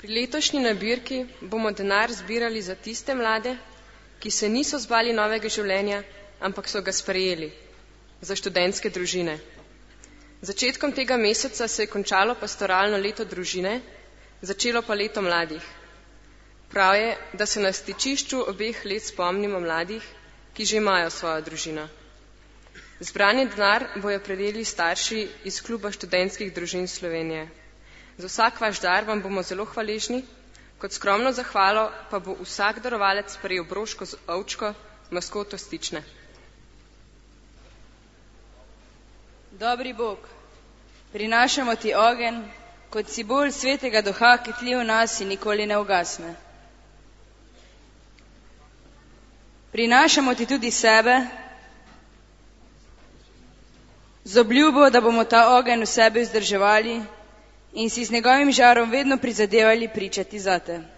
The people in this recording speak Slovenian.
Pri letošnji nabirki bomo denar zbirali za tiste mlade, ki se niso zbali novega življenja, ampak so ga sprejeli, za študentske družine. Začetkom tega meseca se je končalo pastoralno leto družine, začelo pa leto mladih. Prav je, da se na stičišču obeh let spomnimo mladih, ki že imajo svojo družino. Zbrani denar bojo prejeli starši iz Kluba študentskih družin Slovenije. Za vsak vaš dar vam bomo zelo hvaležni, kot skromno zahvalo pa bo vsak darovalec prejel broško z ovčko, maskoto Stične. Dobri Bog, prinašamo ti ogenj, kot simbol svetega duha, ki tli v nas in nikoli ne ugasne. Prinašamo ti tudi sebe, z obljubo, da bomo ta ogenj v sebi vzdrževali in si z njegovim žarom vedno prizadevali pričati zate.